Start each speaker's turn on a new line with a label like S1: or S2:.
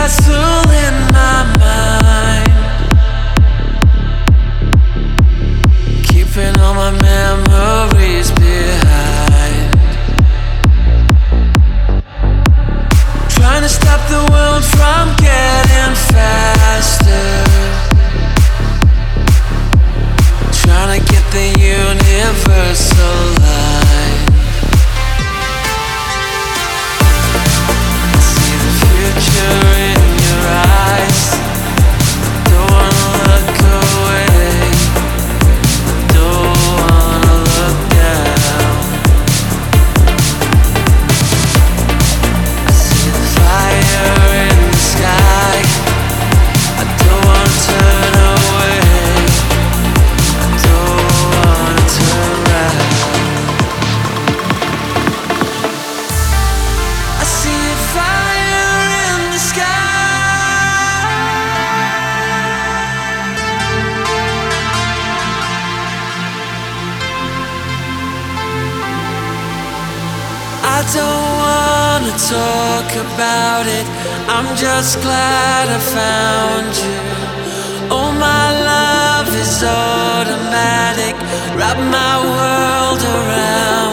S1: castle in my mind, keeping all my memories behind, trying to stop the world from getting faster, trying to get the universal line. I see the future in your eyes, don't wanna look away, don't wanna look down. I see the fire in the sky, I don't wanna turn away, I don't wanna turn around. I see a fire in the sky, I don't wanna talk about it, I'm just glad I found you. Oh, my love is automatic, wrap my world around